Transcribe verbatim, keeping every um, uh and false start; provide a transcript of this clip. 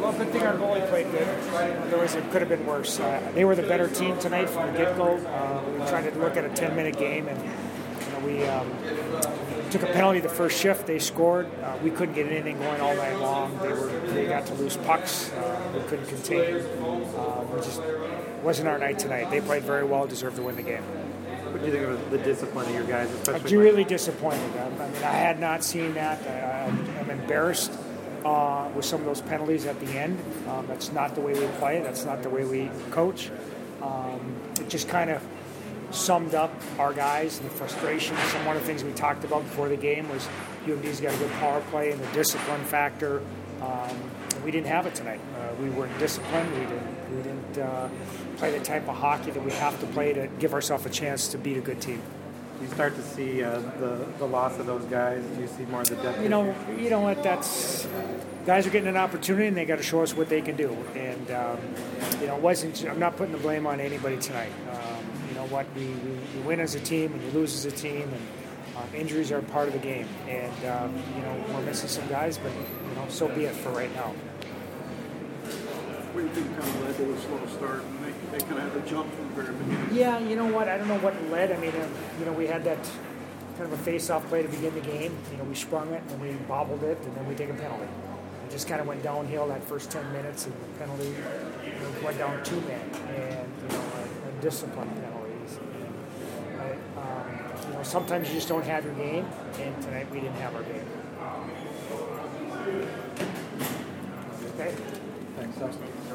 Well, good thing our goalie played good. Otherwise, it could have been worse. Uh, they were the better team tonight from the get-go. Uh, we tried to look at a ten-minute game, and you know, we um, took a penalty the first shift. They scored. Uh, we couldn't get anything going all night long. They were they got to lose pucks. Uh, we couldn't contain. Uh, we just wasn't our night tonight. They played very well, deserved to win the game. What do you think of the discipline of your guys? Especially I'm really disappointed. I mean, I had not seen that. I, I'm embarrassed uh, with some of those penalties at the end. Um, that's not the way we play. That's not the way we coach. Um, it just kind of summed up our guys and the frustration. Some one of the things we talked about before the game was U M D's got a good power play and the discipline factor. Um, we didn't have it tonight. Uh, we weren't disciplined. We didn't. We didn't uh, play the type of hockey that we have to play to give ourselves a chance to beat a good team. You start to see uh, the the loss of those guys. Do you see more of the depth? You know, you know what? That's guys are getting an opportunity, and they got to show us what they can do. And um, you know, it wasn't. I'm not putting the blame on anybody tonight. Um, you know what? We, we, we win as a team, and you lose as a team, and um, injuries are part of the game. And um, you know, we're missing some guys, but you know, so be it for right now. What do you think kind of led to the slow start? And they, they kind of had to jump from the very beginning. Yeah, you know what? I don't know what led. I mean, uh, you know, we had that kind of a face-off play to begin the game. You know, we sprung it, and we bobbled it, and then we take a penalty. It just kind of went downhill that first ten minutes, and the penalty you know, went down two men, and you know, a, a discipline penalties. And, I, um, you know, sometimes you just don't have your game, and tonight we didn't have our game. Okay. Thanks, Dustin.